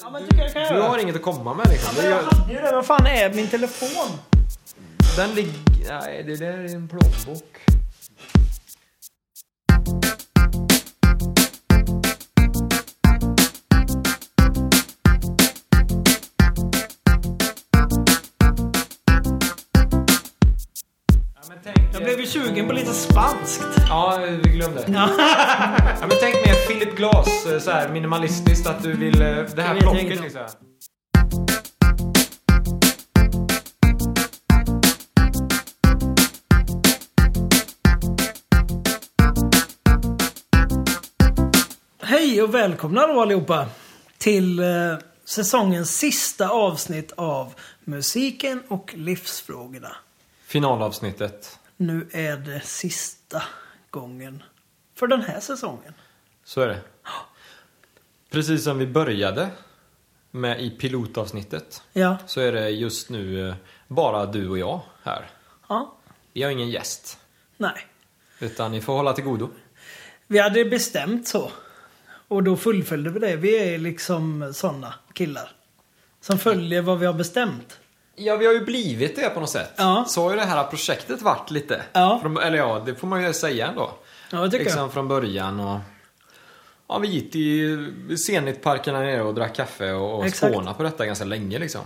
Ja, men tycker jag kan Du göra. har inget att komma med liksom. Men jag hade ju det. Vad fan är min telefon? Den ligger... Nej, det där är en plånbok. Jag blev ju sugen på lite spanskt. Ja, vi glömde. Ja, men tänk mer Philip Glass, så här minimalistiskt, att du vill... Det här plocket liksom. Hej och välkomna då allihopa till säsongens sista avsnitt av Musiken och livsfrågorna. Finalavsnittet. Nu är det sista gången för den här säsongen. Så är det. Precis som vi började med i pilotavsnittet, Ja. så är det just nu bara du och jag här. Ja. Vi har ingen gäst, Nej. utan ni får hålla till godo. Vi hade bestämt så. Och då fullföljde vi det. Vi är liksom sådana killar som följer vad vi har bestämt. Ja, vi har ju blivit det på något sätt. Ja. Så har ju det här projektet varit lite. Ja. Eller ja, det får man ju säga ändå. Ja, det tycker liksom jag. från början. Och ja, vi gick i Zenit-parken här nere och drack kaffe och spånade på detta ganska länge liksom.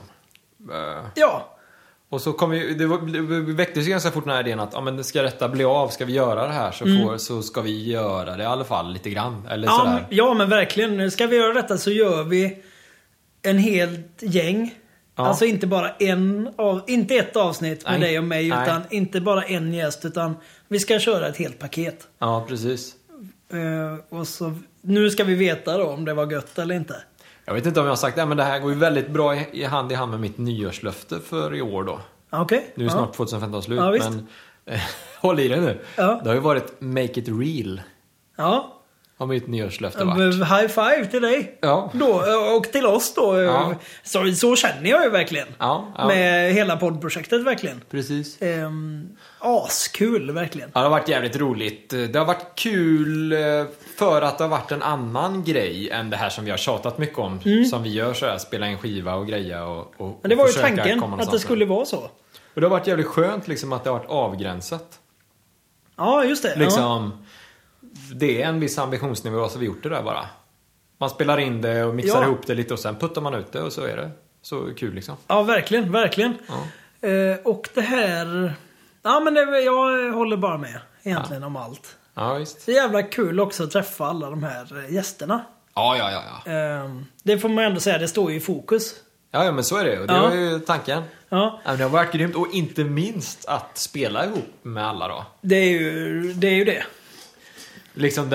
Ja. Och så kom vi, det väcktes ju ganska fort den här idén att ja, men ska detta bli av, ska vi göra det här så ska vi göra det i alla fall lite grann. Eller Ja, sådär. ja, men verkligen. Ska vi göra detta så gör vi en helt gäng. Ja. Alltså inte bara inte ett avsnitt med dig och mig, Nej. utan inte bara en gäst, utan vi ska köra ett helt paket. Ja, precis. Och så nu ska vi veta då om det var gött eller inte. Jag vet inte om jag har sagt det, men det här går ju väldigt bra i hand med mitt nyårslöfte för i år då. Okej. Nu är snart 2015 slut, Ja, visst. men håll i det nu. Ja. Det har ju varit make it real. Ja. Har mitt nyårslöfte varit. High five till dig. Ja. Då, och till oss då. Ja. Så känner jag ju verkligen. Ja, ja. Med hela poddprojektet verkligen. Precis. Askul verkligen. Ja, det har varit jävligt roligt. Det har varit kul för att det har varit en annan grej än det här som vi har tjatat mycket om. Som vi gör så här, spela en skiva och greja och Men det var ju försöka tanken komma att det någonstans. skulle vara så. Och det har varit jävligt skönt liksom att det har varit avgränsat. Ja, just det. Ja. Liksom, det är en viss ambitionsnivå, så vi gjort det där bara. Man spelar in det och mixar ihop det lite och sen puttar man ut det och så är det så kul liksom. Ja, verkligen, verkligen. Ja. Och det här... Ja, men jag håller bara med egentligen om allt. Ja, visst. Det är jävla kul också att träffa alla de här gästerna. Ja. Det får man ändå säga, det står ju i fokus. Ja, men så är det. Och det var ju tanken. Ja. Ja, men det har varit grymt. Och inte minst att spela ihop med alla då. Det är ju det. Liksom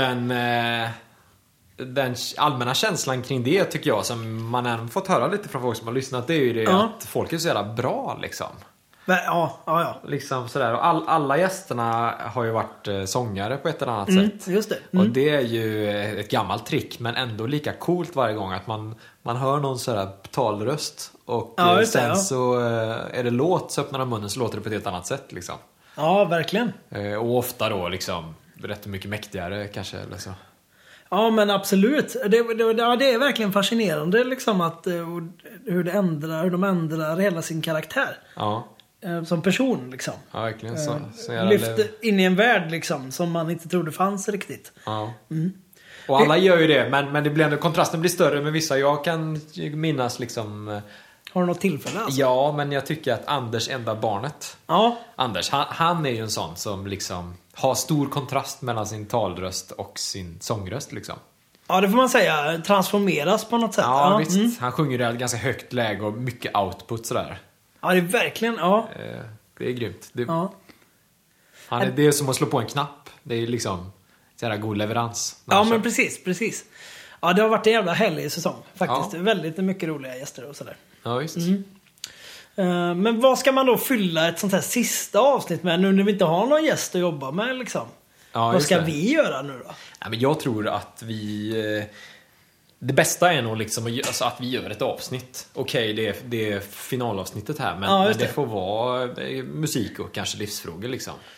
den allmänna känslan kring det tycker jag, som man även fått höra lite från folk som har lyssnat, det är ju det att folk är så jävla bra liksom. Ja. Liksom sådär. Och alla gästerna har ju varit sångare på ett eller annat sätt. Just det. Och det är ju ett gammalt trick, men ändå lika coolt varje gång att man hör någon sådär talröst och sen så är det låt, så öppnar de munnen så låter det på ett helt annat sätt liksom. Ja, verkligen. Och ofta då liksom rätt mycket mäktigare kanske eller så. Ja, men absolut. Det är verkligen fascinerande liksom att hur de ändrar hela sin karaktär. Ja. Som person liksom. Ja, verkligen så Lyfter in i en värld liksom som man inte trodde fanns riktigt. Ja. Och alla gör ju det, men det blir ändå, kontrasten blir större med vissa. Jag kan minnas liksom... Har du något tillfälle alltså? Ja, men jag tycker att Anders, enda barnet. Ja. Anders, han är ju en sån som liksom har stor kontrast mellan sin talröst och sin sångröst liksom. Ja, det får man säga. Transformeras på något sätt. Ja, visst. Han sjunger i ett ganska högt läge och mycket output sådär. Ja, det är verkligen, Det är grymt. Det är som att slå på en knapp. Det är liksom så här god leverans. Ja, men precis. Ja, det har varit en jävla härlig säsong faktiskt. Ja. Väldigt mycket roliga gäster och sådär. Ja, visst. Men vad ska man då fylla ett sånt här sista avsnitt med nu när vi inte har någon gäst att jobba med liksom? Ja, vad ska vi göra nu då? Ja, men jag tror att det bästa är nog liksom att vi gör ett avsnitt. Okej, det är finalavsnittet här, men det får vara musik och kanske livsfrågor liksom.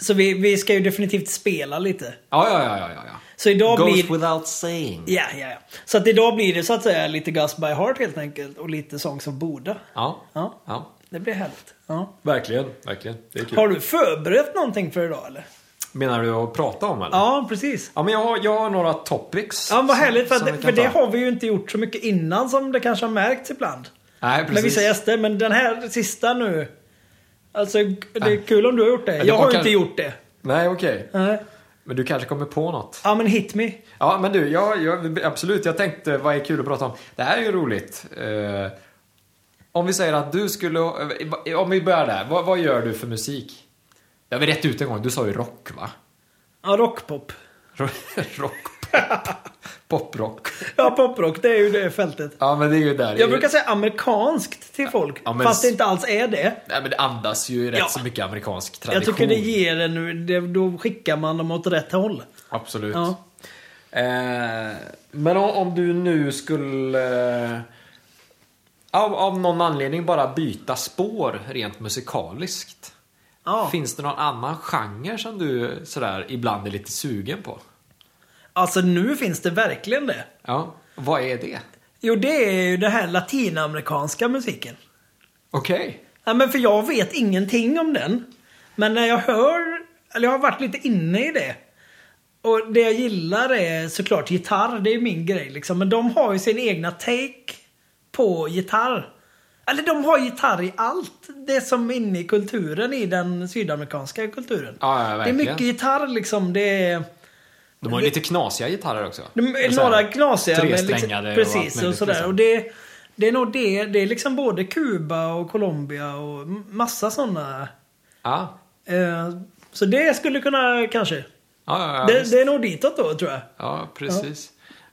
Så vi ska ju definitivt spela lite. Ja. Så idag Goes without saying. Ja. Så att idag blir det så att säga lite Gus by Heart helt enkelt. Och lite Songs of Boda. Ja. Det blir härligt. Ja. Verkligen. Det är kul. Har du förberett någonting för idag eller? Menar du att prata om eller? Ja, precis. Ja, men jag har några topics. Ja, vad härligt. För det har vi ju inte gjort så mycket innan som det kanske har märkts ibland. Nej, precis. Med vissa gäster. Men den här sista nu. Alltså, det är kul om du har gjort det. Jag har ju inte gjort det. Nej, okej. Nej. Men du kanske kommer på något. Ja, men hit me. Ja, men du, absolut. Jag tänkte, vad är kul att prata om? Det här är ju roligt. Om vi säger att du skulle... Om vi börjar där. Vad gör du för musik? Jag har rätt ut en gång. Du sa ju rock, va? Ja, rockpop. Rockpop. Poprock. Ja, poprock. Det är ju det fältet. Ja, men det är ju där. Jag brukar säga amerikanskt till folk. Ja, men... Fast det inte alls är det. Nej, men det andas ju rätt så mycket amerikansk tradition. Jag tycker det ger en... Då skickar man dem åt rätt håll. Absolut. Ja. Men om du nu skulle... Av någon anledning bara byta spår rent musikaliskt. Ja. Finns det någon annan genre som du sådär ibland är lite sugen på? Alltså nu finns det verkligen det. Ja. Vad är det? Jo, det är ju det här latinamerikanska musiken. Okej. Ja, men för jag vet ingenting om den. Men när jag hör... Eller jag har varit lite inne i det. Och det jag gillar är såklart gitarr. Det är min grej liksom. Men de har ju sin egna take på gitarr. Eller de har gitarr i allt. Det som är inne i kulturen, i den sydamerikanska kulturen. Ja, det är mycket gitarr liksom. Det är... De har ju lite knasiga gitarrer också. Några knasiga. Tresträngade liksom, precis, och sådär. Liksom. Och det är nog det. Det är liksom både Kuba och Colombia och massa sådana. Ja. Så det skulle kunna kanske. Ja, det är nog ditåt då, tror jag. Ja, precis.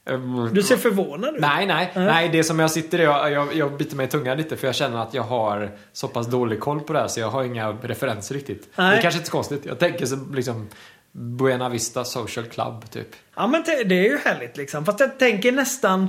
Du ser förvånad ut. Nej, det som jag sitter jag biter mig i tungan lite för jag känner att jag har så pass dålig koll på det här så jag har inga referenser riktigt. Nej. Det är kanske inte så konstigt. Jag tänker så liksom Buena Vista Social Club typ. Ja, men det är ju härligt liksom. Fast jag tänker nästan...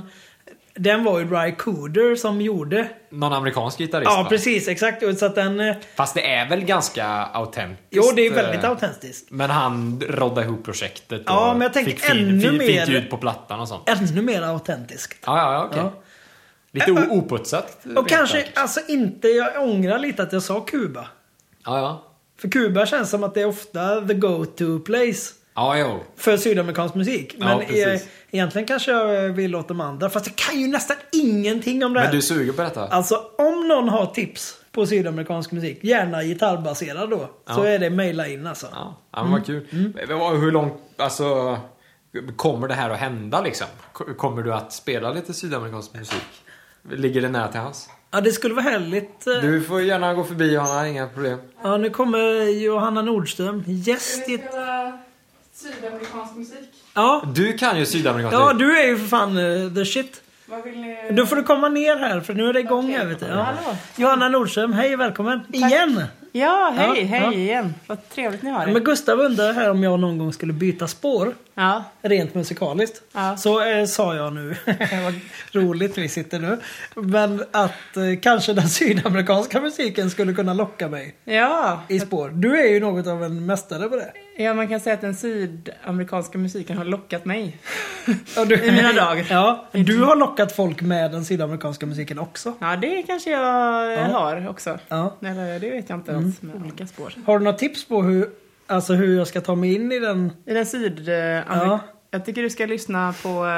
Den var ju Ry Cooder som gjorde... Någon amerikansk gitarrist. Ja, precis. Exakt. Så att den... Fast det är väl ganska autentiskt. Jo, det är väldigt autentiskt. Men han roddade ihop projektet. Och ja, men jag tänker fick ännu mer... Fint ljud på plattan och sånt. Ännu mer autentiskt. Ja, okej. Ja. Lite oputsat. Och kanske, alltså inte... Jag ångrar lite att jag sa Kuba. Ja. För Kuba känns som att det är ofta the go-to place. Ja, jo. För sydamerikansk musik. Men egentligen kanske jag vill åt de andra. Fast jag kan ju nästan ingenting om det här. Men du suger på detta? Alltså, om någon har tips på sydamerikansk musik, gärna gitarrbaserad då, så är det mejla in alltså. Ja, men vad kul. Hur långt, alltså, kommer det här att hända liksom? Kommer du att spela lite sydamerikansk musik? Ligger det nära till hans? Ja, det skulle vara härligt. Du får gärna gå förbi, Johanna, inga problem. Ja, nu kommer Johanna Nordström. Gäst i... Sydamerikansk musik. Ja. Du kan ju sydamerikansk musik. Ja, du är ju för fan the shit. Vad vill ni... Då får du komma ner här, för nu är det igång här, vet du. Ja. Hallå. Johanna Nordström, hej, välkommen. Tack. Igen. Ja, hej Ja. igen. Vad trevligt ni har det. Men Gustav undrar här om jag någon gång skulle byta spår. Ja. Rent musikaliskt. Ja. Så sa jag nu. Vad roligt vi sitter nu. Men att kanske den sydamerikanska musiken skulle kunna locka mig Ja. i spår. Du är ju något av en mästare på det. Ja, man kan säga att den sydamerikanska musiken har lockat mig. Ja, I mina dagar. Ja, du har lockat folk med den sydamerikanska musiken också. Ja, det kanske jag har också. Ja. Eller det vet jag inte alls med olika spår. Har du några tips på hur jag ska ta mig in i den? I den Ja. Jag tycker du ska lyssna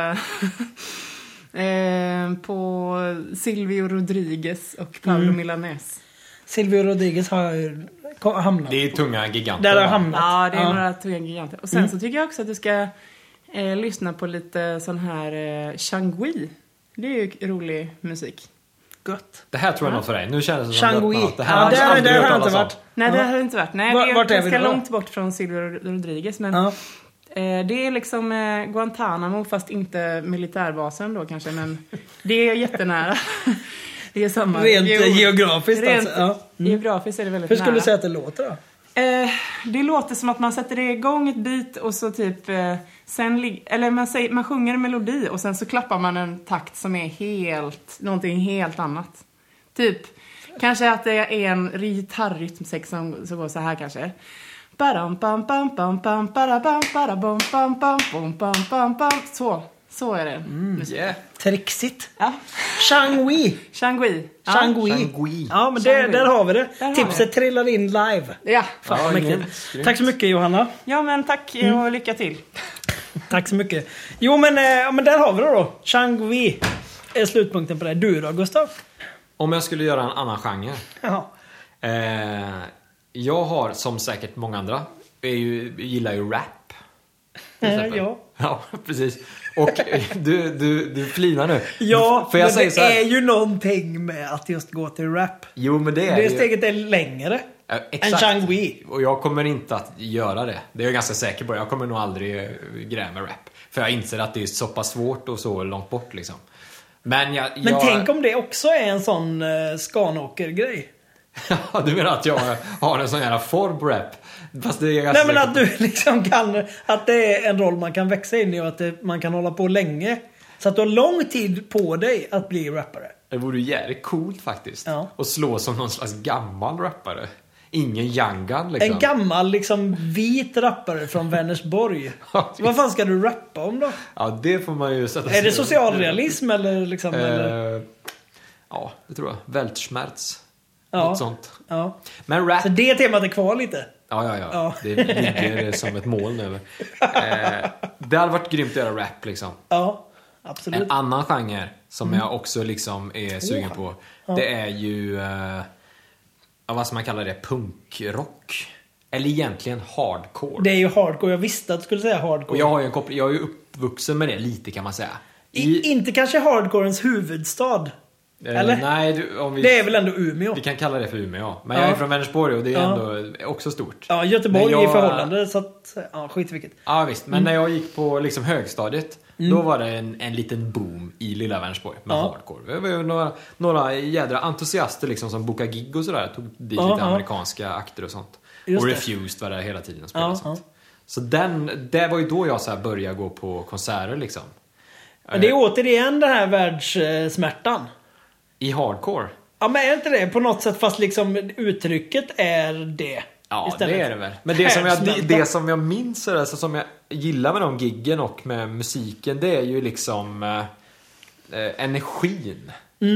på Silvio Rodriguez och Pablo Milanés. Silvio Rodriguez har ju hamnat. Det är tunga giganter. Där har jag hamnat. Ja, det är några tunga giganter. Och sen så tycker jag också att du ska lyssna på lite sån här Changui. Det är ju rolig musik. Gott. Det här tror jag är något för dig. Nu känns det som Changui. att det här Ja, har jag aldrig där hört har jag inte talas om. varit. Nej, det har det inte varit. Nej, det Vart är är vi ganska då? långt bort från Silvio Rodriguez. Men Ja. det är liksom Guantanamo, fast inte militärbasen då kanske. Men det är jättenära. Det är samma. Rent geografiskt alltså. Ja. Geografiskt är det väldigt Hur skulle nära. du säga att det låter då? Det låter som att man sätter igång ett beat och så typ man sjunger en melodi och sen så klappar man en takt som är någonting helt annat. Typ kanske att det är en gitarrrytmsex som går så här kanske. Badam, bam, bam, bam, bam, badabam, badabam, bam, bam, bam, bam, bam, bam. Så är det. Yeah. Trixigt. Ja. Shangui. Shangui. Ja. Shangui. Ja, men Shangui. där har vi det. Där har Tipset trillar in live. Ja. Fan, Ja, mäktigt. grymt. Tack så mycket, Johanna. Ja, men tack och lycka till. Tack så mycket. Jo, men där har vi det då. Shangui är slutpunkten på det. Du då, Gustav? Om jag skulle göra en annan genre. Ja. Jag har, som säkert många andra, gillar ju rap. Ja. Ja, precis. Och du flinar nu. Ja, För jag men säger det så här, är ju någonting med att just gå till rap. Jo, men det är Det ju... steget är längre Ja, än exakt. Shangui. Och jag kommer inte att göra det. Det är jag ganska säker på. Jag kommer nog aldrig gräva med rap. För jag inser att det är så pass svårt och så långt bort liksom. Men Tänk om det också är en sån Skanåker-grej. Ja, du menar att jag har en sån här form på rap? Fast det är ganska Nej, men säker att du liksom kan... Att det är en roll man kan växa in i och att man kan hålla på länge. Så att du har lång tid på dig att bli rappare. Det vore ju jävligt coolt faktiskt. Ja. Och slå som någon slags gammal rappare. Ingen young gun liksom. En gammal liksom vit rappare från Vänersborg. Ja, Vad fan ska du rappa om då? Ja, det får man ju sätta Är det socialrealism eller liksom... eller? Ja, det tror jag. Weltschmerz. Ja. Något sånt. Ja. Men rap... Så det temat är kvar lite. Ja. Ja. Det ligger som ett moln över. Det hade varit grymt att göra rap liksom. Ja, absolut. En annan genre som jag också liksom är sugen på. Det är ju vad ska man kalla det? Punkrock. Eller egentligen hardcore. Det är ju hardcore. Jag visste att du skulle säga hardcore. Och jag har ju jag är ju uppvuxen med det lite kan man säga. Inte kanske hardcorens huvudstad. Eller? Nej, Det är väl ändå Umeå? Vi kan kalla det för Umeå, ja. Men jag är från Vänersborg och det är ändå också stort. Ja, Göteborg Men i förhållande. Så att, ja, skit vilket. Ja visst, men när jag gick på liksom högstadiet då var det en liten boom i lilla Vänersborg med hardcore. Det var ju några jädra entusiaster liksom som bokade gig och sådär. Tog dit lite amerikanska akter och sånt. Just och det. Refused var där hela tiden och spelade sånt. Så det var ju då jag så här började gå på konserter liksom. Men det är återigen den här världssmärtan. I hardcore. Ja, men är inte det på något sätt, fast liksom uttrycket är det. Ja, istället. det är det väl. Men det som jag minns, alltså, som jag gillar med de giggen och med musiken, det är ju liksom energin.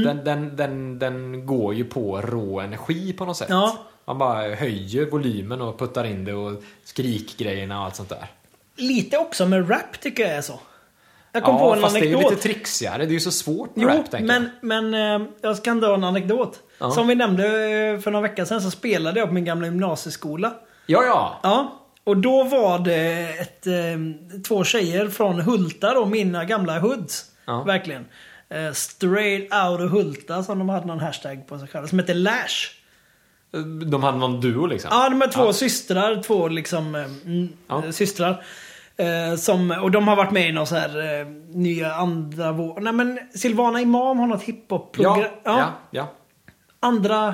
Den går ju på rå energi på något sätt. Ja. Man bara höjer volymen och puttar in det och skrikgrejerna och allt sånt där. Lite också med rap tycker jag är så. Jag kom på Ja, en fast det är ju anekdot. lite trixigare. Det är ju så svårt med Jo, rap, tänker jag. men jag ska dra en anekdot. Ja. Som vi nämnde för några veckor sedan så spelade jag på min gamla gymnasieskola. Ja. Ja, och då var det två tjejer från Hulta då, mina gamla hoods. Ja. Verkligen. Straight out of Hulta, som de hade någon hashtag på sig själva, som heter Lash. De hade någon duo liksom. Ja, de är två systrar, två liksom systrar. Och de har varit med i någon så här nya andra vår. Nej, men Silvana Imam har något hiphop-program. Ja. Andra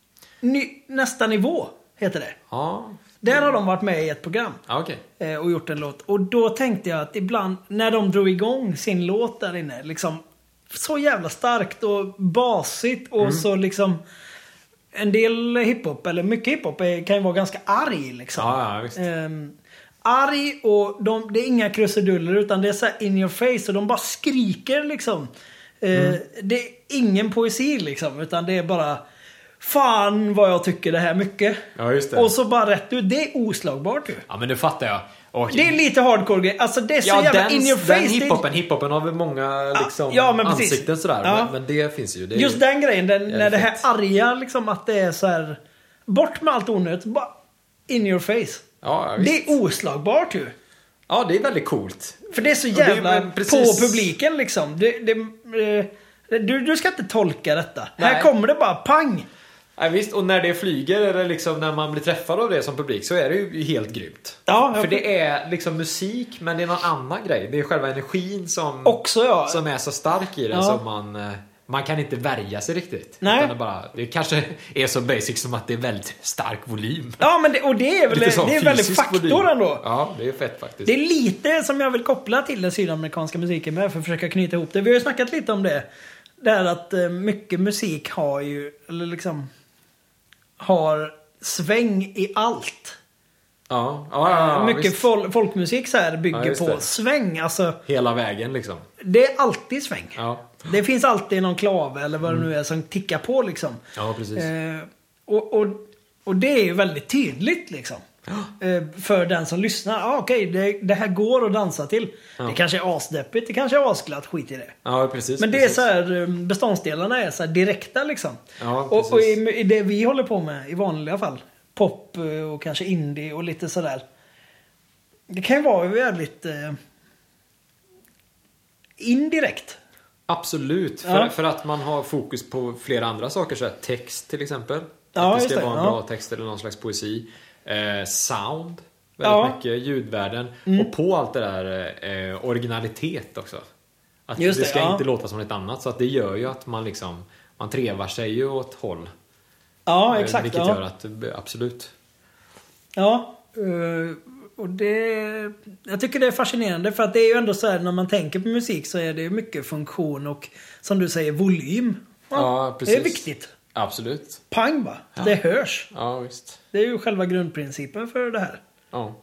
nästa nivå heter det. Ja. Där har de varit med i ett program. Ja, okej. Och gjort en låt. Och då tänkte jag att ibland när de drog igång sin låt där inne, liksom så jävla starkt och basigt och så liksom en del hiphop, eller mycket hiphop kan ju vara ganska arg liksom. Ja, visst. Arg och det är inga krusiduller utan det är så här in your face och de bara skriker liksom. Det är ingen poesi liksom, utan det är bara fan vad jag tycker det här mycket. Ja, just det. Och så bara rätt ut. Det är oslagbart ju. Ja, men det fattar jag. Och Det är lite hardcore grej. Alltså det är så jävla in your face. Den hiphopen har väl många liksom men precis. ansikten sådär. Ja. Men det finns ju. Det är just ju, den grejen. När det här fett. arga liksom, att det är så här bort med allt onödigt. Bara in your face. Ja, visst. Det är oslagbart ju. Ja, det är väldigt coolt. För det är så Och det är jävla väl precis- på publiken liksom. Du ska inte tolka detta. Nej. Här kommer det bara pang. Ja, visst, och när det flyger eller liksom när man blir träffad av det som publik så är det ju helt grymt. Ja, För det är liksom musik, men det är någon annan grej. Det är själva energin som också som är så stark i det Ja. så man kan inte värja sig riktigt. Nej. Utan det kanske är så basic som att det är väldigt stark volym. Ja, men det är väl Lite sån det är väldigt fysisk faktor volym. ändå. Ja, det är fett faktiskt. Det är lite som jag vill koppla till den sydamerikanska musiken med för att försöka knyta ihop det. Vi har ju snackat lite om det. Det är att mycket musik har ju, eller liksom har sväng i allt. Ja, mycket visst. folkmusik så här bygger just på det. sväng. Alltså, Hela vägen liksom. det är alltid sväng. Ja, Det finns alltid någon klave eller vad det nu är som tickar på liksom. ja precis. Och det är ju väldigt tydligt liksom. För den som lyssnar. Okej, det här går att dansa till. Ja. Det kanske är asdeppigt, det kanske är asglatt, skit i det. Ja, precis. Men det är precis. så här, beståndsdelarna är så här direkta liksom. Ja, Och i det vi håller på med i vanliga fall. Pop och kanske indie och lite sådär. Det kan ju vara väldigt indirekt. Absolut. Ja. För att man har fokus på flera andra saker. Så här, text till exempel. Ja, att det just ska det, vara en ja. bra text eller någon slags poesi. Sound. Väldigt mycket. Ljudvärden. Och på allt det där originalitet också. Att Just det det, ska ja. inte låta som ett annat. Så att det gör ju att man liksom... Man trevar sig ju åt håll. Ja, exakt. Vilket ja. gör att... Absolut. Ja, och jag tycker det är fascinerande för att det är ju ändå så här när man tänker på musik så är det mycket funktion och som du säger volym. Ja, precis. Det är viktigt. Absolut. Pang va? Det hörs. Ja, visst. Det är ju själva grundprincipen för det här. Ja.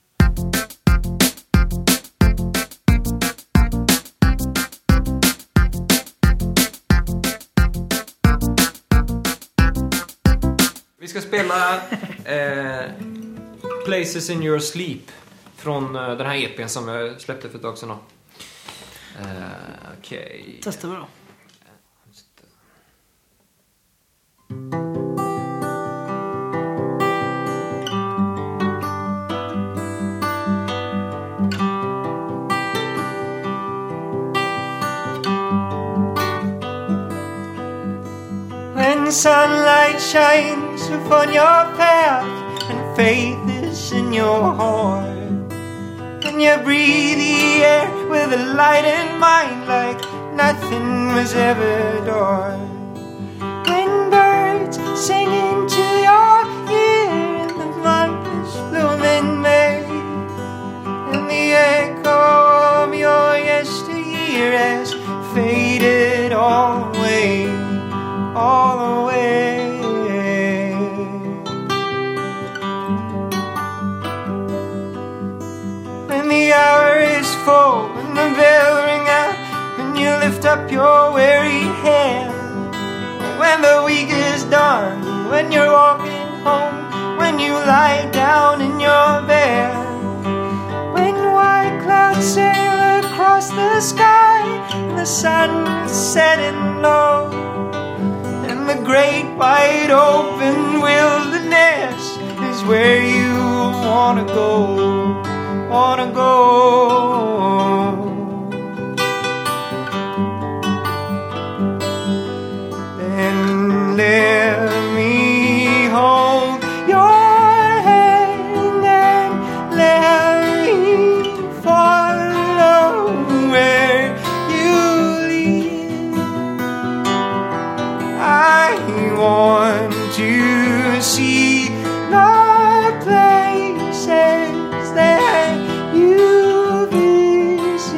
Vi ska spela Places in Your Sleep från den här EPn som jag släppte för ett tag sedan. Okej. Testar vi då. When sunlight shines upon your path and faith is in your heart, and you breathe the air with a light in mind like nothing was ever done. When birds sing into your ear in the marvelous blooming May, and the echo of your yesteryear has faded all away. All away. When the hour is full and the bell ring out, and you lift up your weary head, when the week is done, when you're walking home, when you lie down in your bed, when white clouds sail across the sky and the sun is setting low, the great wide open wilderness is where you wanna go, wanna go. Then let me hold your hand and let me follow where you lead. I want to see the places that you visit.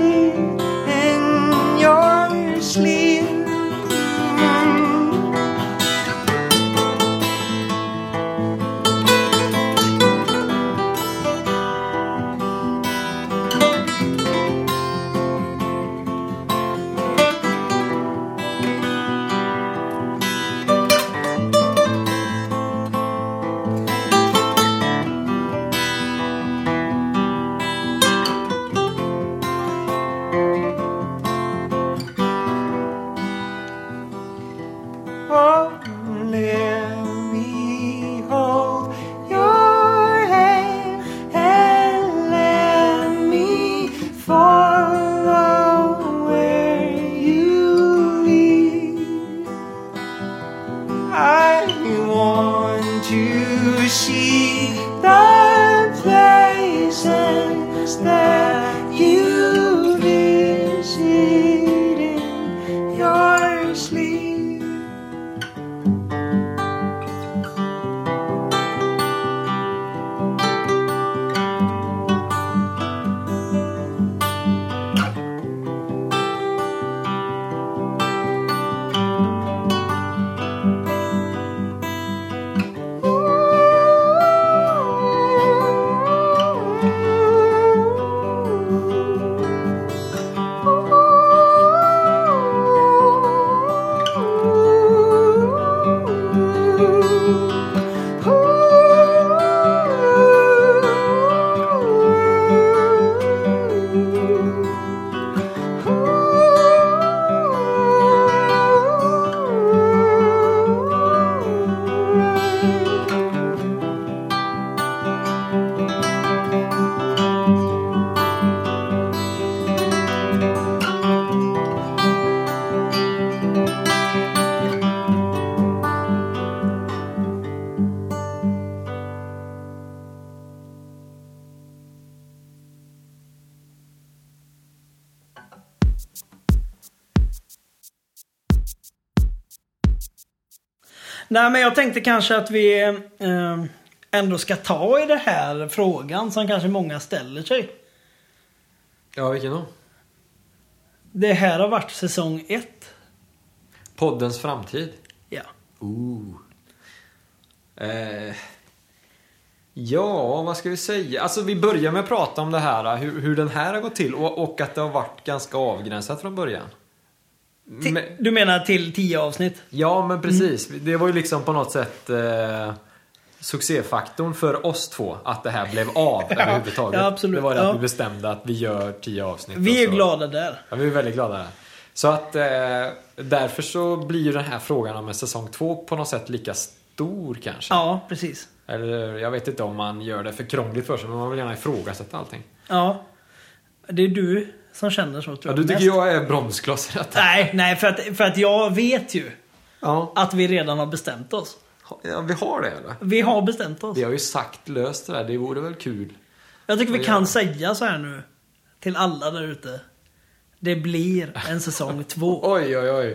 Nej, men jag tänkte kanske att vi ändå ska ta i det här frågan som kanske många ställer sig. Ja, vilken då? Det här har varit säsong 1. Poddens framtid. Ja. Ja, vad ska vi säga? Alltså vi börjar med att prata om det här, hur den här har gått till och att det har varit ganska avgränsat från början. Du menar till 10 avsnitt? Ja, men precis. Det var ju liksom på något sätt succéfaktorn för oss två att det här blev av överhuvudtaget. Ja, absolut. Det var det att vi bestämde att vi gör 10 avsnitt. Vi är glada där. Ja, vi är väldigt glada där. Så att därför så blir ju den här frågan om en säsong 2 på något sätt lika stor kanske. Ja, precis. Eller jag vet inte om man gör det för krångligt för sig, men man vill gärna ifrågasätta allting. Ja. Det är du som känner så, tror jag. Ja, du tycker jag är bromskloss i detta. Nej, för att jag vet ju att vi redan har bestämt oss. Ja, vi har det eller? Vi har bestämt oss. Vi har ju sagt löst det där, det vore väl kul. Jag tycker vi kan säga så här nu till alla där ute. Det blir en säsong 2. Oj.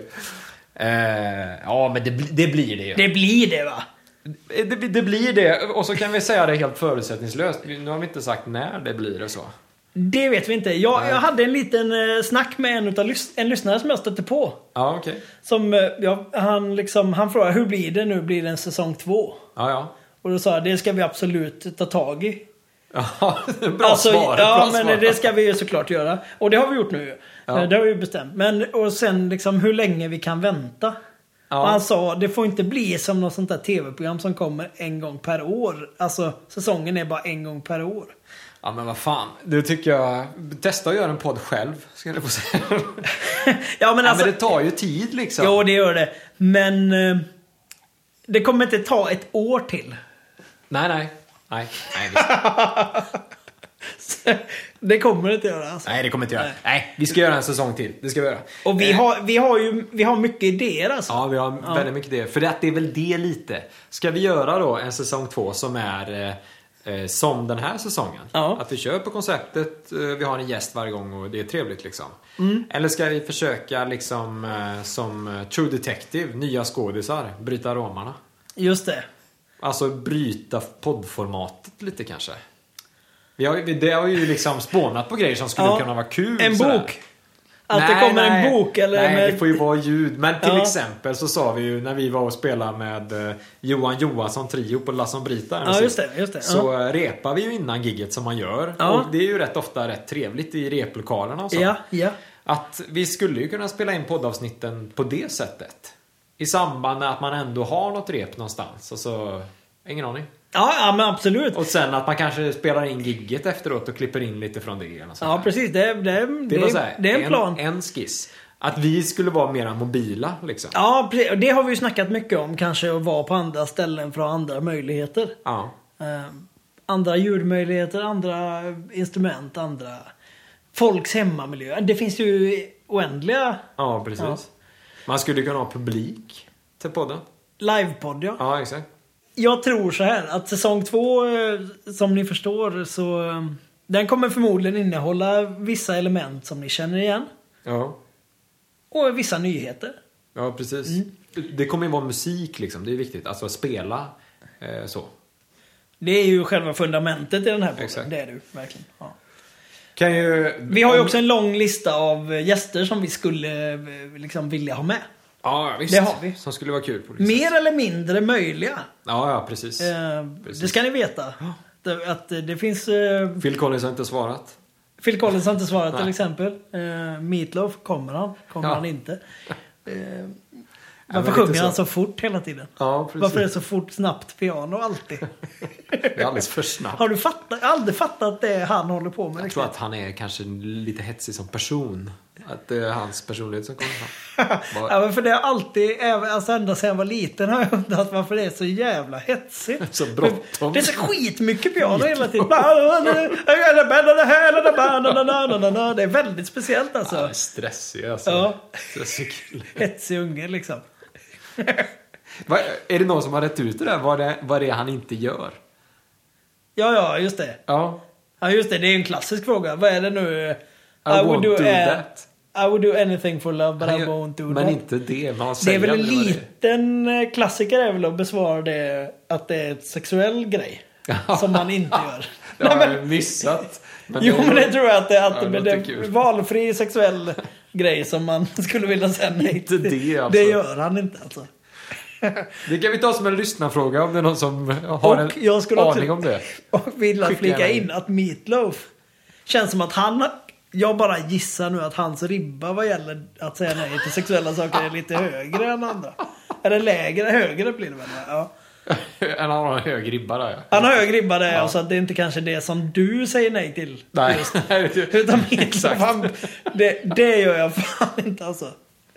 Ja, men det blir det ju. Det blir det, va? Det blir det. Och så kan vi säga det helt förutsättningslöst. Nu har vi inte sagt när det blir det så. Det vet vi inte. Jag hade en liten snack med en lyssnare som jag stötte på. Ja, okej. Som, han frågade, hur blir det nu? Blir det en säsong 2? Ja. Och då sa jag, det ska vi absolut ta tag i. Ja, bra svar. Ja, bra men svar. det ska vi ju såklart göra. Och det har vi gjort nu. Ja. Det har vi bestämt. Men, och sen liksom hur länge vi kan vänta. Ja. Och han sa, det får inte bli som något sånt där tv-program som kommer en gång per år. Alltså, säsongen är bara en gång per år. Ja, men vad fan. Du tycker jag... Testa att göra en podd själv, ska jag få säga. Ja, men alltså... men det tar ju tid liksom. Jo, det gör det. Men... det kommer inte ta ett år till. Nej. Det kommer det inte göra. Alltså. Nej, det kommer inte göra. Nej, vi ska göra en säsong till. Det ska vi göra. Och vi har mycket idéer alltså. Ja, vi har väldigt mycket idéer. För det är väl det lite. Ska vi göra då en säsong 2 som är som den här säsongen? Ja. Att vi kör på konceptet, vi har en gäst varje gång och det är trevligt liksom. Eller ska vi försöka liksom som True Detective, nya skådisar, bryta ramarna? Just det. Alltså bryta poddformatet lite kanske. Det har ju liksom spånat på grejer som skulle kunna vara kul. En sådär. bok. Att det kommer en bok eller... Nej, det får ju vara ljud. Men till exempel så sa vi ju när vi var och spelade med Johan Johansson trio på La Sombrita. Ja, just det. Så repar vi ju innan gigget som man gör. Ja. Och det är ju rätt ofta rätt trevligt i replokalerna och så. Ja. Att vi skulle ju kunna spela in poddavsnitten på det sättet. I samband med att man ändå har något rep någonstans. Och så... Ingen aning. Ja, men absolut. Och sen att man kanske spelar in gigget efteråt och klipper in lite från det. Eller så Ja, precis. Det är en plan. En skiss. Att vi skulle vara mera mobila liksom. Ja, precis. Det har vi ju snackat mycket om. Kanske att vara på andra ställen för att ha andra möjligheter. Ja. Andra ljudmöjligheter, andra instrument, andra folks hemmamiljö. Det finns ju oändliga... Ja, precis. Ja. Man skulle kunna ha publik till podden. Livepodd, ja. Ja, exakt. Jag tror så här att säsong 2, som ni förstår, så den kommer förmodligen innehålla vissa element som ni känner igen. Ja. Och vissa nyheter. Ja, precis. Det kommer ju vara musik liksom. Det är viktigt. Alltså spela så. Det är ju själva fundamentet i den här podden. Exakt. Det är det verkligen. Ja. Vi har ju också en lång lista av gäster som vi skulle liksom vilja ha med. Ja, visst. Det har vi. Som skulle vara kul på det Mer sättet. eller mindre möjliga. Ja, precis. Precis. Det ska ni veta. Att det finns... Phil Collins har inte svarat. Phil Collins har inte svarat Nej. till exempel. Meatloaf, kommer han inte. Varför men lite sjunger han så. så fort hela tiden? Ja, precis. Varför är det så fort, snabbt piano alltid? Det är alldeles för snabbt. Har du aldrig fattat det han håller på med? Jag tror att han är kanske lite hetsig som person. Att det är hans personlighet som kommer fram. Ja, men för det är alltid, alltså ända sedan jag var liten har jag undrat varför det är så jävla hetsigt. Så bråttom. Det är så skitmycket piano hela tiden. Det är väldigt speciellt alltså. Ja, stressig alltså. Ja. Stressig kille. Hetsig unge liksom. Är det någon som har rätt ut det där? Vad det är han inte gör? Ja, just det. Ja. Ja, just det. Det är en klassisk fråga. Vad är det nu? I won't do that. I would do anything for love but I won't do men that. inte det. Man Det är väl en aldrig vad det är. liten klassiker är väl att besvara det att det är ett sexuell grej. Som man inte gör. Det har jag missat. Men Jo, men det tror jag att det Ja, är det är kul. valfri sexuell grej som man skulle vilja säga nej Inte till. det, alltså. Det gör han inte alltså. Det kan vi ta som en lyssnarfråga om det är någon som har Och jag en skulle också- aning om det. Och vill Skicka flika gärna in att Meatloaf känns som att jag bara gissar nu att hans ribba vad gäller att säga nej till sexuella saker är lite högre än andra. Eller lägre, högre blir det väl. Ja. Han har en hög ribba där, ja. Han har hög ribba där, så att det är inte kanske det som du säger nej till. Nej. Utan Meatloaf, Exakt. det gör jag fan inte alltså.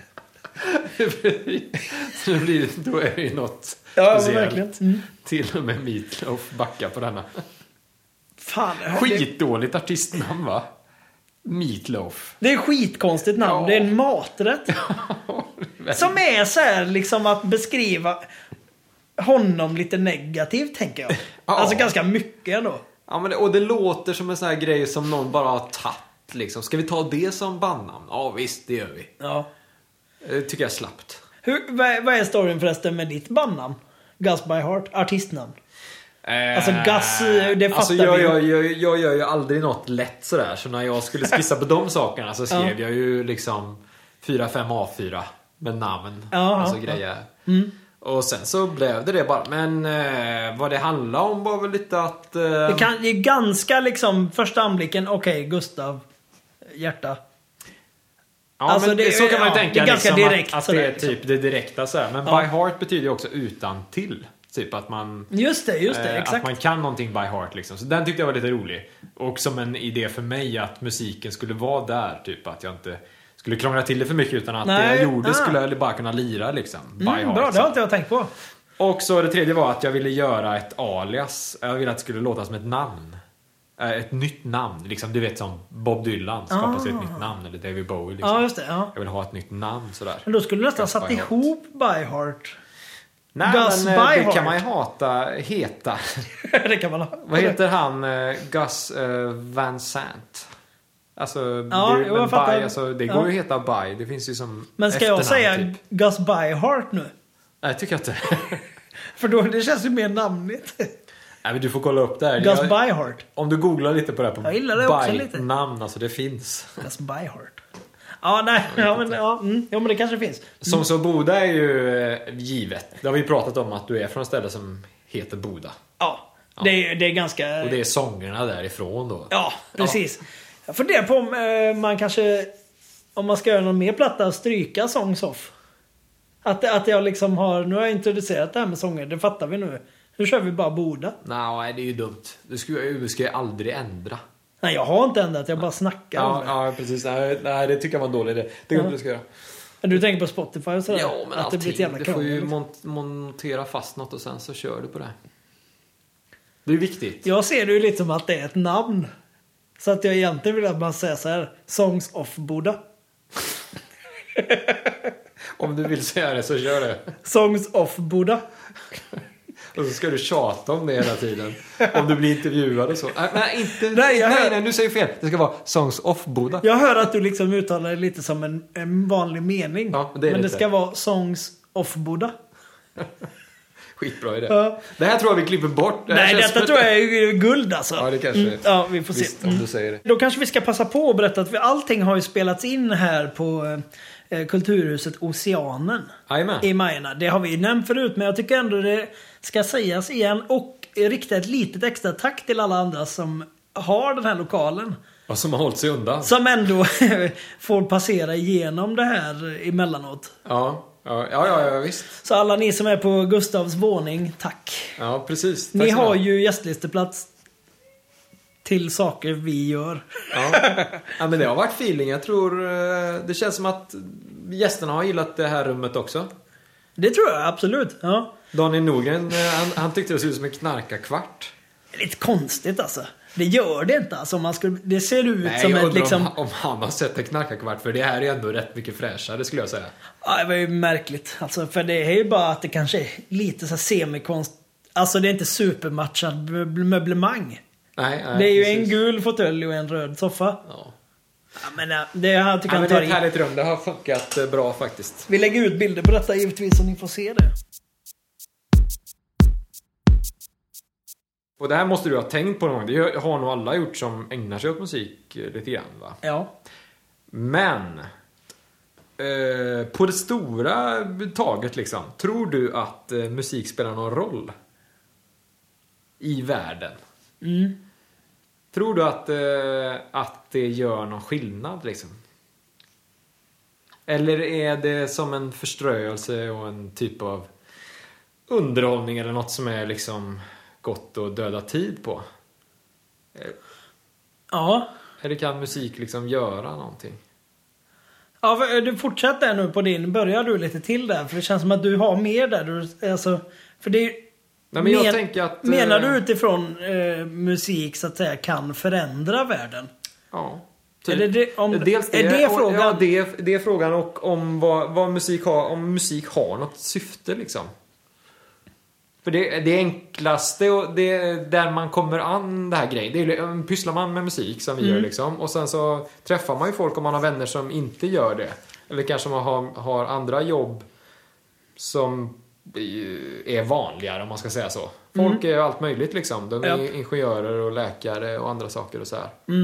Så då är det ju något Ja, men speciellt. verkligen. Mm. Till och med Meatloaf backar på denna. Fan, Skitdåligt artistnamn, va? Meatloaf. det är skitkonstigt namn. Ja. Det är en maträtt. Som är så här liksom att beskriva honom lite negativt, tänker jag. Ja. Alltså ganska mycket ändå. Ja, men och det låter som en sån här grej som någon bara har tagit liksom. Ska vi ta det som bandnamn? Ja, visst, det gör vi. Ja. Det tycker jag är slappt. Vad är storyn förresten med ditt bandnamn? Gus by Heart, artistnamn. Alltså Gus, det fattar alltså, vi. jag gör ju aldrig något lätt sådär. Så när jag skulle skissa på de sakerna så skrev jag ju liksom 4-5 A4 med namn. Alltså grejer. Mm. Och sen så blev det bara. Men vad det handlar om var väl lite att... Det kan ge ganska liksom första anblicken, okej, Gustav, hjärta. Ja, alltså, men det- så kan man ju ja, tänka det är ganska liksom, direkt att sådär, det är liksom. typ det direkta så här. Men Ja. by heart betyder ju också utan till. Typ att man... Just det, Att exakt. man kan någonting by heart liksom. Så den tyckte jag var lite rolig. Och som en idé för mig att musiken skulle vara där. Typ att jag inte skulle krångla till det för mycket. Utan att det Nej, jag gjorde skulle jag bara kunna lira liksom. By heart. Bra, det så. har inte jag tänkt på. Och så det tredje var att jag ville göra ett alias. Jag ville att det skulle låta som ett namn. Ett nytt namn. Liksom, du vet som Bob Dylan skapar sig ett nytt namn. Eller David Bowie liksom. Ja, just det. Ja. Jag vill ha ett nytt namn sådär. Men då skulle du nästan Gus satt by Heart. ihop by heart. Nej, Gus men by det Heart. kan man ju heta. Det kan man ha. Vad heter han? Gus Van Sant. Alltså, Ja, det, jag men fattar. by, alltså, det går ju att heta by. Det finns ju som Men ska jag efternamn, säga typ. Gus by Heart nu? Nej, tycker jag inte. För då, det känns ju mer namnigt. Nej, men du får kolla upp det här. Gus by Heart. Om du googlar lite på det här på Jag gillar det också lite. namn, alltså det finns. Gus by Heart. Ja, nej. Ja, men det kanske finns. Som så Boda är ju givet. Det har vi pratat om att du är från ett ställe som heter Boda. Ja, det är ganska... Och det är sångerna därifrån då. Ja, precis. Jag funderar på om man kanske... Om man ska göra någon mer platta, stryka Songs Off. Att jag liksom har... Nu har jag introducerat det här med sånger, det fattar vi nu. Nu kör vi bara Boda. Nej, det är ju dumt. Du ska ju aldrig ändra. Nej, jag har inte ändrat, jag bara snackar om det. Ja, precis. Nej, det tycker jag var en dålig idé. Det är du ska göra. Men du tänker på Spotify och sådär? Ja, men att det blir ett jävla du får ju krångel. montera fast något och sen så kör du på det. Det är viktigt. Jag ser det ju lite som att det är ett namn. Så att jag egentligen vill att man säger så här: Songs of Boda. Om du vill säga det så kör det. Songs of Boda. Och så ska du tjata om det hela tiden. Om du blir intervjuad och så. Nej, inte. Nej, Nej, du säger fel. Det ska vara Songs of Boda. Jag hör att du liksom uttalar det lite som en vanlig mening. Ja, det är men det lite. ska vara Songs of Boda. Skitbra idé. Ja. Det här tror jag vi klipper bort. Det här Nej, känns detta som tror jag är guld alltså. Ja, det kanske är. Ja, vi får Visst, se. om du säger det. Då kanske vi ska passa på och berätta att allting har ju spelats in här på Kulturhuset Oceanen Jajamän. i Majorna. Det har vi nämnt förut, men jag tycker ändå det ska sägas igen och rikta ett litet extra tack till alla andra som har den här lokalen. Och som har hållit sig undan. Som ändå får passera igenom det här emellanåt. Ja, visst. Så alla ni som är på Gustavs våning, tack. Ja, precis. Tack Ni så har mycket. ju gästlisteplats till saker vi gör. Ja, men det har varit feeling. Jag tror det känns som att gästerna har gillat det här rummet också. Det tror jag absolut. Ja. Daniel Norgren, han tyckte det såg ut som en knarkarkvart. Det är lite konstigt alltså. Det gör det inte alltså. Det ser ut Nej, som jag ett undrar liksom... om han har sett en knarkarkvart. För det här är ändå rätt mycket fräschare skulle jag säga. Ja, det var ju märkligt. Alltså, för det är ju bara att det kanske är lite så här semikonst... Alltså det är inte supermatchad möblemang. Nej, Det är ju precis. en gul fåtölj och en röd soffa. Ja. Ja, men det här tycker Ja, jag men det tar är ett i. härligt rum. Det har funkat bra faktiskt. Vi lägger ut bilder på detta givetvis så ni får se det. Och det här måste du ha tänkt på någon gång. Det har nog alla gjort som ägnar sig åt musik lite grann, va? Ja. Men på det stora taget liksom, tror du att musik spelar någon roll i världen? Tror du att det gör någon skillnad liksom? Eller är det som en förströelse och en typ av underhållning eller något som är liksom gott att döda tid på? Ja. Eller kan musik liksom göra någonting? Ja, du fortsätter nu på din. Börjar du lite till där? För det känns som att du har mer där. Alltså, för det är, Nej, men jag tänker att... menar du utifrån musik så att säga kan förändra världen? Ja. Typ. Är det, Dels är det frågan? Ja, det är frågan och om vad musik har, om musik har något syfte liksom. För det enklaste och det där man kommer an det här grejen. Det är, pysslar man med musik som vi gör liksom. Och sen så träffar man ju folk om man har vänner som inte gör det. Eller kanske man har andra jobb som är vanligare om man ska säga så. Folk är allt möjligt liksom. De är ingenjörer och läkare och andra saker och så här.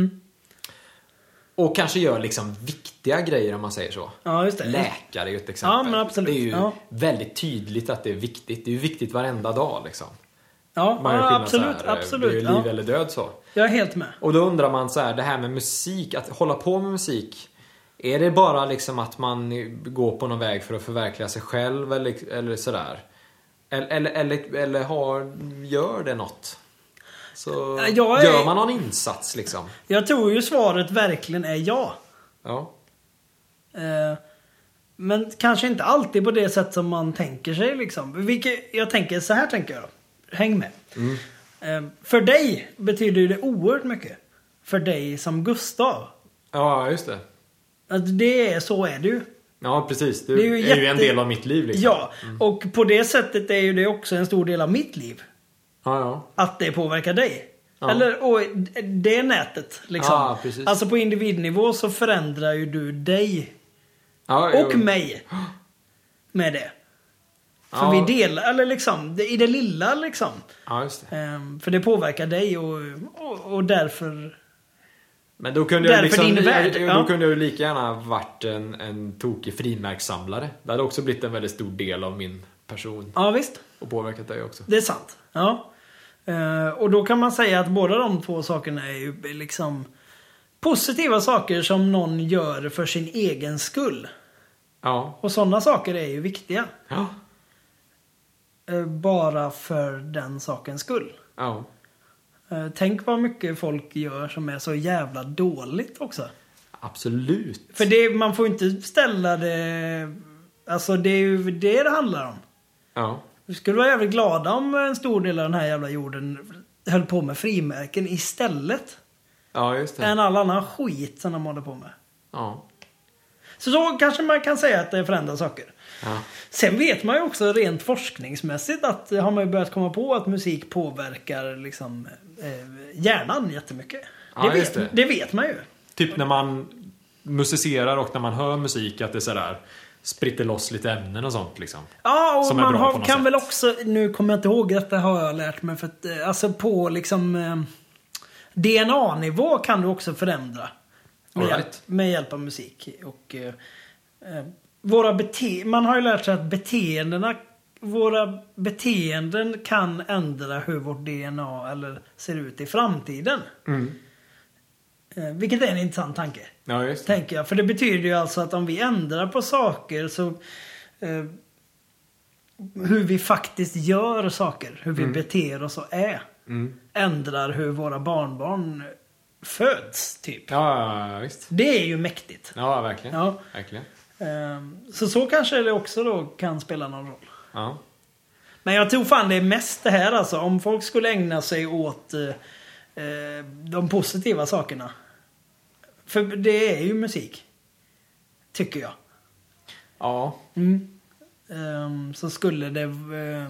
Och kanske gör liksom viktiga grejer om man säger så. Ja, just det. Läkare är ju ett exempel. Ja, men absolut. Det är ju väldigt tydligt att det är viktigt. Det är ju viktigt varenda dag liksom. Ja, absolut. Det är ju liv eller död så. Jag är helt med. Och då undrar man så här, det här med musik, att hålla på med musik. Är det bara liksom att man går på någon väg för att förverkliga sig själv eller sådär? Eller gör det något? Så gör man någon insats liksom? Jag tror ju svaret verkligen är ja. Ja. Men kanske inte alltid på det sätt som man tänker sig liksom. Jag tänker, så här tänker jag då. Häng med. För dig betyder det oerhört mycket. För dig som Gustav. Ja, just det. Att så är det ju. Ja, precis. Det är ju en del av mitt liv liksom. Ja, och på det sättet är ju det också en stor del av mitt liv. Ja. Att det påverkar dig. Ja. Eller det nätet liksom. Ja, precis. Alltså på individnivå så förändrar ju du dig. Ja, och mig. Med det. För vi delar, eller liksom, i det lilla liksom. Ja, just det. För det påverkar dig och därför... Men då kunde jag liksom, din värld, då kunde jag ju lika gärna varit en tokig frimärkssamlare. Det hade också blivit en väldigt stor del av min person. Ja, visst. Och påverkat dig också. Det är sant. Ja. Och då kan man säga att båda de två sakerna är ju liksom positiva saker som någon gör för sin egen skull. Ja. Och sådana saker är ju viktiga. Ja. Bara för den sakens skull. Ja. Tänk vad mycket folk gör som är så jävla dåligt också. Absolut. För man får inte ställa det... Alltså det är ju det handlar om. Ja. Vi skulle vara jävligt glada om en stor del av den här jävla jorden höll på med frimärken istället. Ja, just det. Än all annan skit som de håller på med. Ja. Så kanske man kan säga att det förändrar saker. Ja. Sen vet man ju också rent forskningsmässigt att har man ju börjat komma på att musik påverkar liksom hjärnan jättemycket. Ja, det vet man ju. Typ när man musicerar och när man hör musik att det sådär spritter loss lite ämnen och sånt liksom. Ja, och som man kan väl också, nu kommer jag inte ihåg, detta har jag lärt mig för att alltså på liksom DNA-nivå kan du också förändra med hjälp av musik och man har ju lärt sig att våra beteenden kan ändra hur vårt DNA eller ser ut i framtiden. Vilket är en intressant tanke. Ja, just det. Tänker jag. För det betyder ju alltså att om vi ändrar på saker så hur vi faktiskt gör saker, hur vi beter oss och ändrar hur våra barnbarn föds typ. Ja, visst. Det är ju mäktigt. Ja, verkligen. Ja. Verkligen. Så kanske det också då kan spela någon roll. Ja. Men jag tror fan det är mest det här alltså. Om folk skulle ägna sig åt de positiva sakerna. För det är ju musik. Tycker jag. Ja. Så skulle det...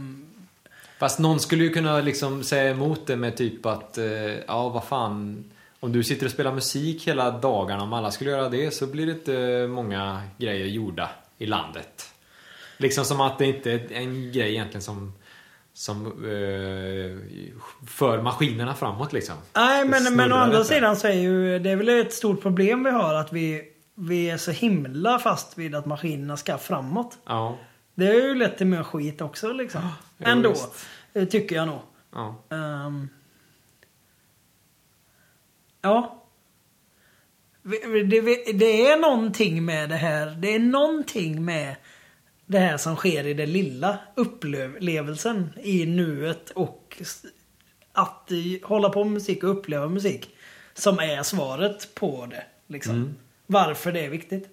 Fast någon skulle ju kunna liksom säga emot det med typ att ja, vad fan, om du sitter och spelar musik hela dagarna, om alla skulle göra det, så blir det inte många grejer gjorda i landet. Liksom som att det inte är en grej egentligen som för maskinerna framåt liksom. Nej, men å andra sidan så är ju det är väl ett stort problem vi har, att vi är så himla fast vid att maskinerna ska framåt. Ja. Det är ju lätt till mer skit också liksom. Ändå, tycker jag nog. Ja. Ja. Det är någonting med det här. Det är någonting med det här som sker i det lilla, upplevelsen i nuet, och att hålla på med musik och uppleva musik som är svaret på det liksom. Varför det är viktigt.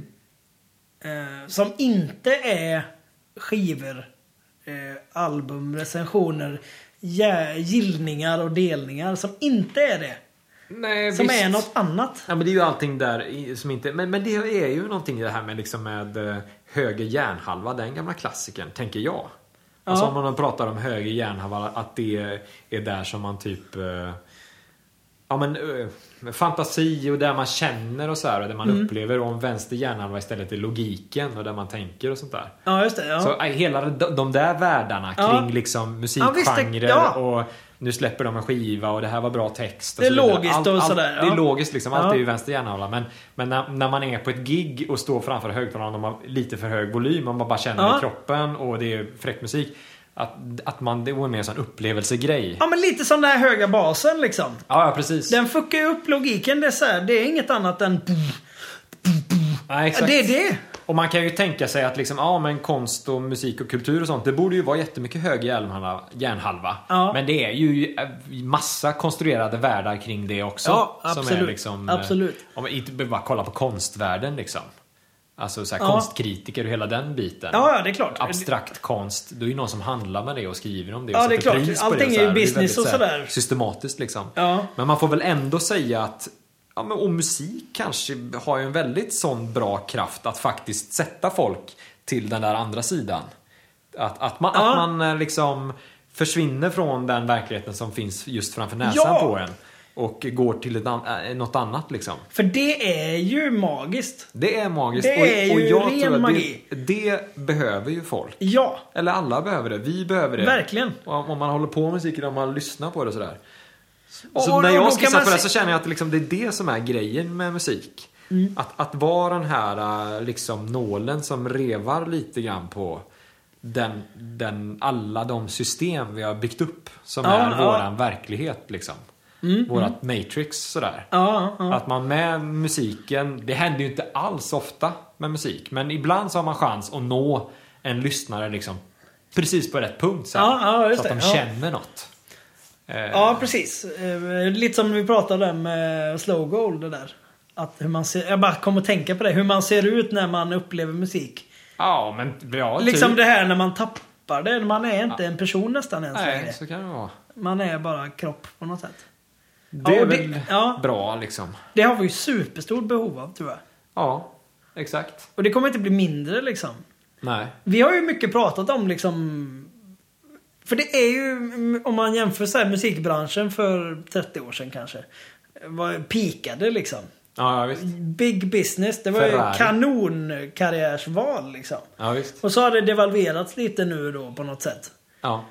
Som inte är skivor, album, recensioner, gillningar och delningar, som inte är det. Nej, som visst. är något annat. Ja, men det är ju allting där som inte... Men det är ju någonting i det här med, liksom med höger hjärnhalva, den gamla klassikern, tänker jag. Alltså om man pratar om höger hjärnhalva, att det är där som man typ... fantasi och där man känner och så här, och där man upplever, om vänster hjärnhalva istället är logiken och där man tänker och sånt där. Ja, just det. Ja. Så hela de där världarna kring liksom musikgenrer och nu släpper de en skiva och det här var bra text och det är så logiskt och sådär. Det är logiskt liksom, allt är ju vänster hjärnhalva, men när man är på ett gig och står framför högtalarna och man har lite för hög volym och man bara känner i kroppen och det är fräck musik, att man, det var mer en sån upplevelsegrej. Ja, men lite som den här höga basen liksom. Ja, precis. Den fuckar ju upp logiken. Det är så här, det är inget annat än... Ja, exakt. Det är det. Och man kan ju tänka sig att liksom, men konst och musik och kultur och sånt, det borde ju vara jättemycket hög hjärnhalva. Ja. Men det är ju massa konstruerade världar kring det också. Ja, absolut. Som är liksom, absolut. Om man inte bara kolla på konstvärlden liksom. Alltså så här, konstkritiker och hela den biten. Ja, det är klart. Abstrakt konst, då är ju någon som handlar med det och skriver om det. Ja, och det är klart. pris på allting det, är ju business och sådär. Systematiskt liksom. Ja. Men man får väl ändå säga att och musik kanske har ju en väldigt sån bra kraft att faktiskt sätta folk till den där andra sidan. Att man liksom försvinner från den verkligheten som finns just framför näsan på en och går till något annat liksom. För det är ju magiskt. Det är magiskt. Det är och ju jag ren tror att magi. det behöver ju folk. Ja. Eller alla behöver det. Vi behöver det. Verkligen. Om man håller på med musik, om man lyssnar på det sådär. Och när jag skissar på det så känner jag att liksom, det är det som är grejen med musik. Att vara den här liksom, nålen som revar lite grann på alla de system vi har byggt upp som är våran verklighet liksom. Vårat Matrix sådär. Att man med musiken, det händer ju inte alls ofta med musik, men ibland så har man chans att nå en lyssnare liksom precis på rätt punkt så att de känner något. Ja, precis. Lite som vi pratade om Slow Gold, det där. Att hur man ser, jag bara kommer att tänka på det, hur man ser ut när man upplever musik. Ja, men liksom det här när man tappar det, man är inte en person nästan ens. Nej, så kan det vara. Man är bara kropp på något sätt. Det är väl bra liksom. Det har vi ju superstort behov av, tror jag. Ja, exakt. Och det kommer inte bli mindre liksom. Nej. Vi har ju mycket pratat om liksom, för det är ju, om man jämför så här, musikbranschen för 30 år sedan kanske, var pikade liksom. Ja, visst. Big business, det var Ferrari. ju kanonkarriärsval liksom. Ja, visst. Och så har det devalverats lite nu då på något sätt. Ja.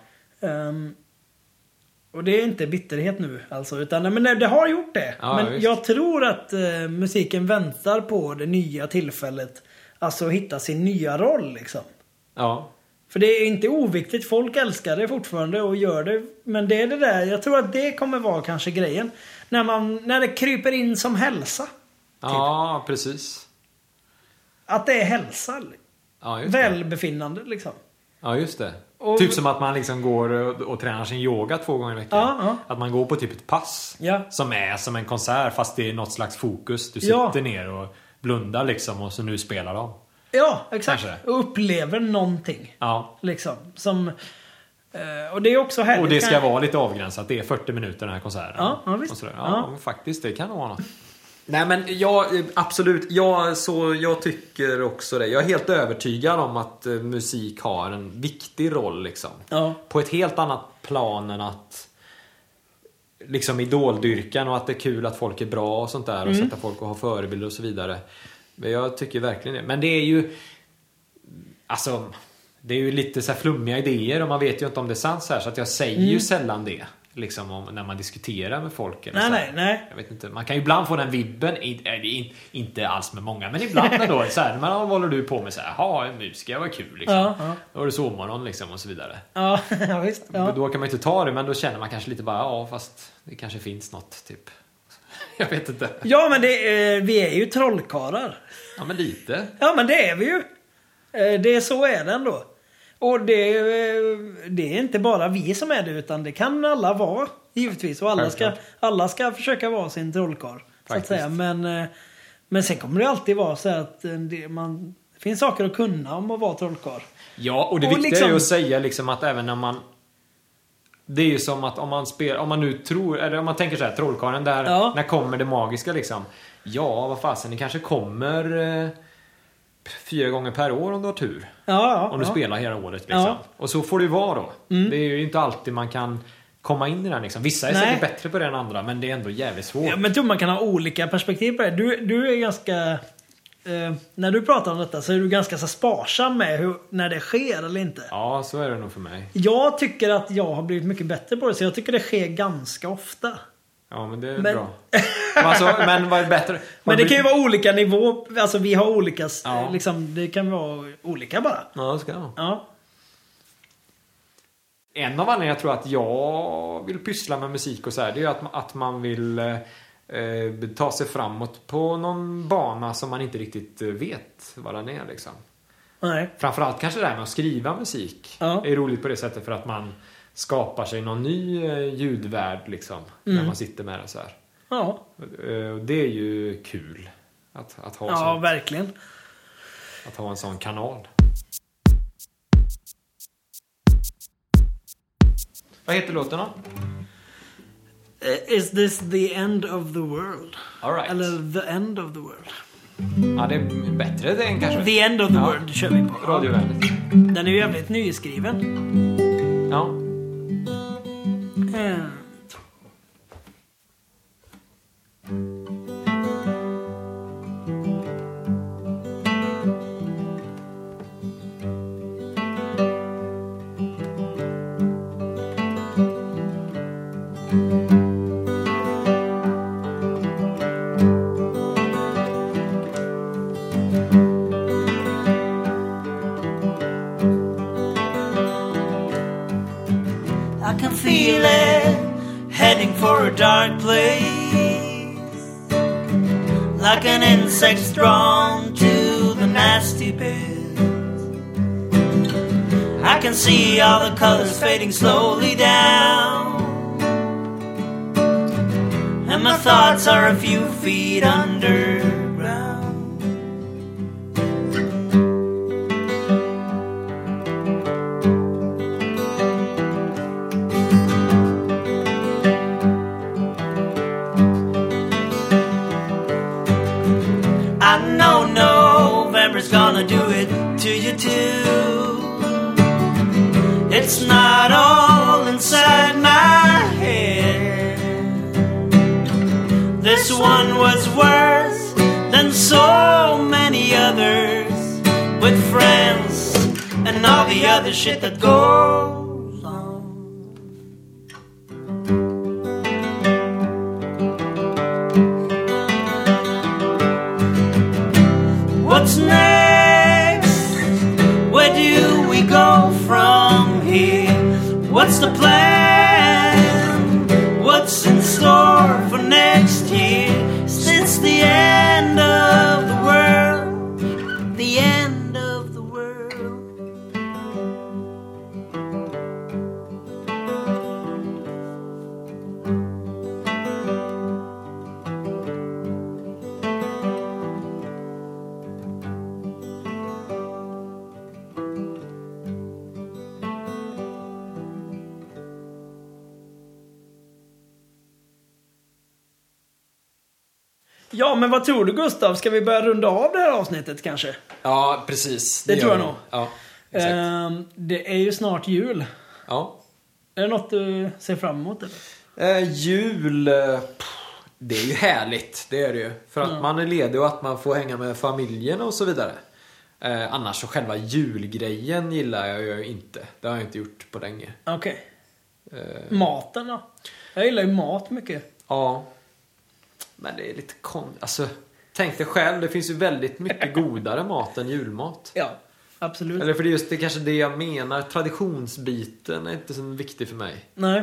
Och det är inte bitterhet nu alltså, utan men det har gjort det. Ja, men visst. jag tror att musiken väntar på det nya tillfället, alltså att hitta sin nya roll liksom. Ja. För det är inte oviktigt, folk älskar det fortfarande och gör det, men det är det där, jag tror att det kommer vara kanske grejen när det kryper in som hälsa. Ja, precis. Att det är hälsa. Ja, just det. Välbefinnande liksom. Ja, just det. Och, typ som att man liksom går och tränar sin yoga 2 gånger i veckan. Ja. Att man går på typ ett pass som är som en konsert, fast det är något slags fokus. Du sitter ner och blundar liksom, och så nu spelar de. Ja, exakt. Kanske. Och upplever någonting. Ja. Liksom. Som, och det är också härligt. Och det ska vara lite avgränsat. Det är 40 minuter den här konserten. Ja, visst. Och så ja, men faktiskt, det kan nog vara något. Nej, men absolut. Jag tycker också det. Jag är helt övertygad om att musik har en viktig roll liksom. Ja. På ett helt annat plan än att liksom idoldyrkan och att det är kul att folk är bra och sånt där och sätta folk och ha förebilder och så vidare. Men jag tycker verkligen det. Men det är ju alltså det är ju lite så här flummiga idéer och man vet ju inte om det är sant så här, så att jag säger ju sällan det liksom när man diskuterar med folk eller Nej. Jag vet inte. Man kan ju ibland få den vibben inte alls med många, men ibland då så här, men vad håller du på med så här, ja, en musiker, vad kul liksom. Ja. Då har du sovmorgon liksom och så vidare. Ja, visst. Ja. Då kan man inte ta det, men då känner man kanske lite bara, ja, fast det kanske finns något typ. Jag vet inte. Ja, men vi är ju trollkarlar. Ja, men lite. Ja, men det är vi ju. Så är det ändå. Och det är inte bara vi som är det, utan det kan alla vara, givetvis. Och alla ska försöka vara sin trollkarl, så att säga. Men sen kommer det alltid vara så att det finns saker att kunna om att vara trollkarl. Ja, och det viktiga är ju att säga liksom att även när man... Det är ju som att om man nu tror, eller om man tänker så här, trollkarlen där, när kommer det magiska liksom? Ja, vad fasen, det kanske kommer 4 gånger per år om du har tur. Om du spelar hela året liksom. Ja. Och så får det ju vara då. Det är ju inte alltid man kan komma in i den liksom. Vissa är säkert bättre på det än andra, men det är ändå jävligt svårt. Ja, men jag tror man kan ha olika perspektiv på det. Du är ganska... när du pratar om detta så är du ganska så sparsam med när det sker eller inte. Ja, så är det nog för mig. Jag tycker att jag har blivit mycket bättre på det, så jag tycker det sker ganska ofta. Ja, men det är bra. Men vad är bättre? Men det kan ju vara olika nivå. Alltså vi har olika liksom, det kan vara olika bara. Ja, det ska det. Ja. En av anledningarna jag tror att jag vill pyssla med musik och så här, det är ju att man vill ta sig framåt på någon bana som man inte riktigt vet vad den är liksom. Nej. Framförallt kanske det här med att skriva musik är roligt på det sättet, för att man skapar sig någon ny ljudvärld liksom, när man sitter med det så här. Ja. Det är ju kul att ha sånt. Verkligen. Att ha en sån kanal. Vad heter låten då? Is this the end of the world? All right. Eller the end of the world? Ja, det är bättre det än kanske. The end of the world kör vi på. Radiovänligt. Den är ju jävligt nyskriven. Ja. I can feel it heading for a dark place, like an insect drawn to the nasty bed. I can see all the colors fading slowly down, and my thoughts are a few feet underground. I know November's gonna do it to you too. It's not all inside my head. This one was worse than so many others, with friends and all the other shit that goes on. What's next? Where do we go from here? What's the plan? What's in store for next year? Since the end of the world, the end of the world. Ja, men vad tror du, Gustav? Ska vi börja runda av det här avsnittet kanske? Ja, precis. Det tror jag nog. Ja, exakt. Det är ju snart jul. Ja. Är det något du ser fram emot eller? Jul... Det är ju härligt, det är det ju. För att man är ledig och att man får hänga med familjen och så vidare. Annars så själva julgrejen gillar jag ju inte. Det har jag inte gjort på länge. Okej. Maten då? Jag gillar ju mat mycket. Ja. Men det är lite alltså, tänk dig själv, det finns ju väldigt mycket godare mat än julmat. Ja, absolut. Eller för det är just det kanske det jag menar. Traditionsbiten är inte så viktig för mig. Nej.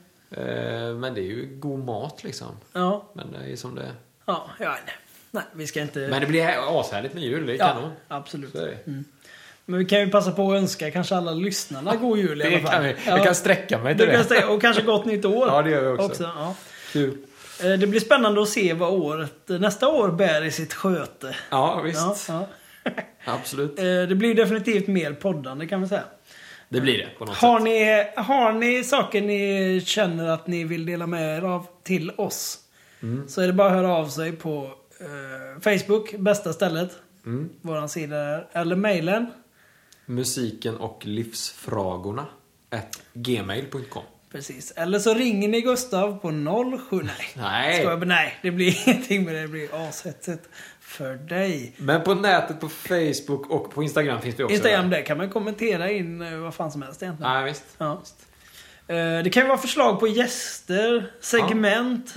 Men det är ju god mat liksom. Ja. Men det är ju som det är. Ja, nej, vi ska inte... Men det blir ashärligt med jul, det är kanon. Absolut. Så är det. Men vi kan ju passa på att önska kanske alla lyssnarna god jul i alla fall. Kan vi. Jag kan sträcka mig till det. Och kanske gott nytt år. Ja, det gör vi också. Ja. Kul. Det blir spännande att se vad nästa år bär i sitt sköte. Ja, visst. Ja. Absolut. Det blir definitivt mer poddande kan man säga. Det blir det på något sätt. Har ni saker ni känner att ni vill dela med er av till oss, så är det bara att höra av sig på Facebook, bästa stället. Våran sida där. Eller mejlen. Musiken och livsfragorna @gmail.com. Precis. Eller så ringer ni Gustav på 07. Nej, det blir ingenting med det. Det blir ashetsigt för dig. Men på nätet, på Facebook och på Instagram finns vi också. Instagram, där kan man kommentera in vad fan som helst egentligen. Nej, visst. Ja. Det kan ju vara förslag på gäster, segment,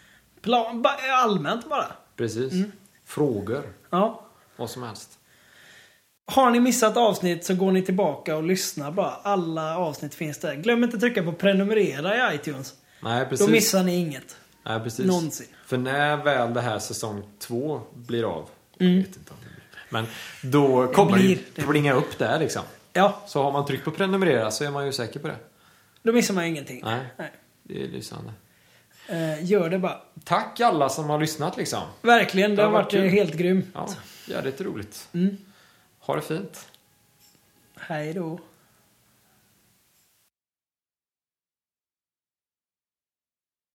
allmänt bara. Precis. Frågor. Ja. Vad som helst. Har ni missat avsnitt så går ni tillbaka och lyssnar bara. Alla avsnitt finns där. Glöm inte att trycka på prenumerera i iTunes. Nej, precis. Då missar ni inget. Nej, precis. Någonsin. För när väl det här säsong 2 blir av. Jag vet inte om det blir. Men då kommer det plinga upp där liksom. Ja. Så har man tryckt på prenumerera så är man ju säker på det. Då missar man ingenting. Nej. Det är lysande. Gör det bara. Tack alla som har lyssnat liksom. Verkligen, det har varit kul. helt grymt. Ja, det är roligt. Mm. Ha det fint. Hej då.